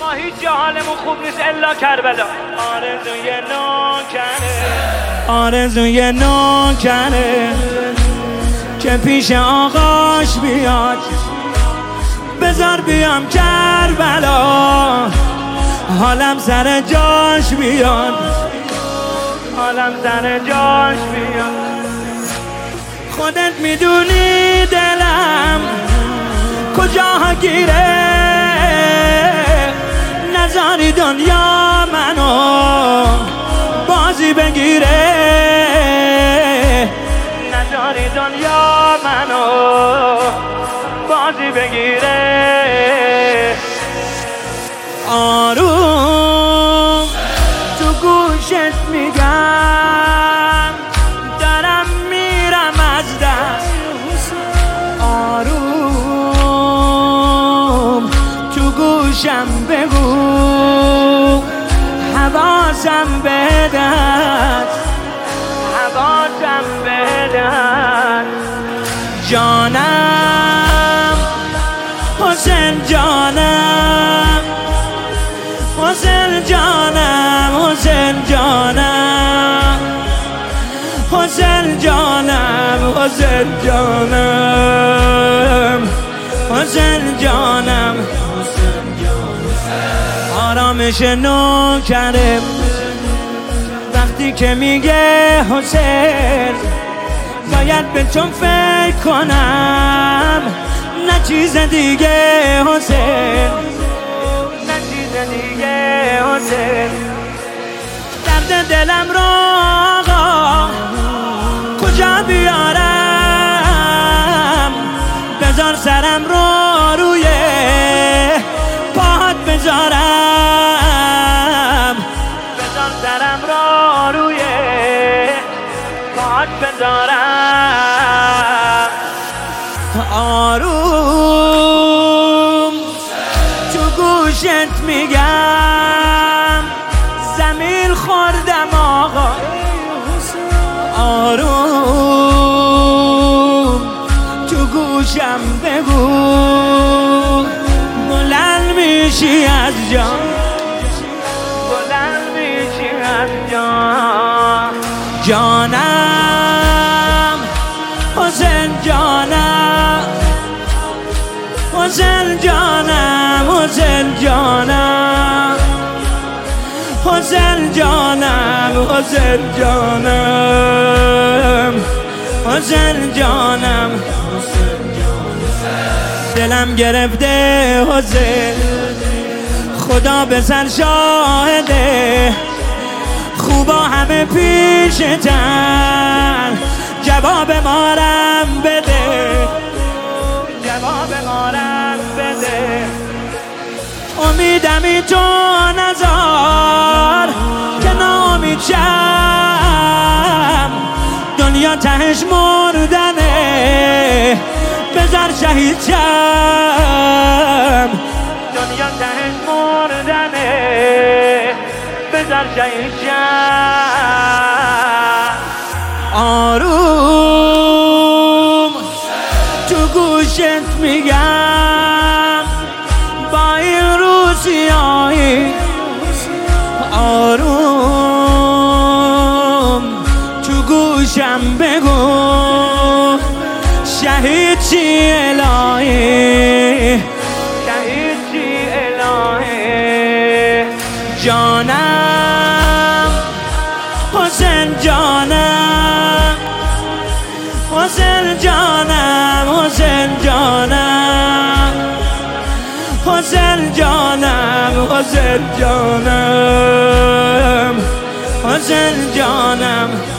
هیچ جا حالمون خوب نیست الا کربلا. آرزوی نوکره، آرزوی نوکره که پیش آقاش بیاد، بذار بیام کربلا، حالم سر جاش بیاد، حالم سر جاش بیاد. خودت میدونی دلم کجا گیره، نذاری دنیا منو بازی بگیره، نذاری دنیا منو بازی بگیره. آروم تو گوشت میگم دارم میرم از دست، آروم تو گوشم بگو حواسم بدست، حواسم بدست. جانم حسین جانم، حسین جانم، حسین جانم، حسین جانم، حسین جانم، حسین جانم. آرامش نوکره وقتی که میگه حسین، باید به چون فکر کنم نه چیز دیگه حسین، نه چیز دیگه حسین. درد دلم رو آقا کجا بیارم، بذار سرم رو روی پاهات بذارم، بذار سرم رو روی پاهات بذارم. آروم تو گوشت میگم زمین خوردم آقا، آروم تو گوشم بگو بلند میشی از جان، بلند میشی از جان. جانم حسین جانم، حسین جانم، حسین جانم، حسین جانم، حسین جانم، حسین جانم. دلم گرفته حسین، خدا به سر شاهده، خوبا همه پیشتن، جواب مارم بده، جواب مارم بده. امیدمی تو نزار که ناامید شم، دنیا تهش مردنه، بذار شهید شم، دنیا تهش مردنه، بذار شهید شم. آروم تو گوشت میگم با این روسیایی، آروم تو گوشم بگو شهید چی الهی، شهید چی الهی. جانم حسین جانم، حسین جانم، حسین جانم، حسین جانم، حسین جانم، حسین جانم.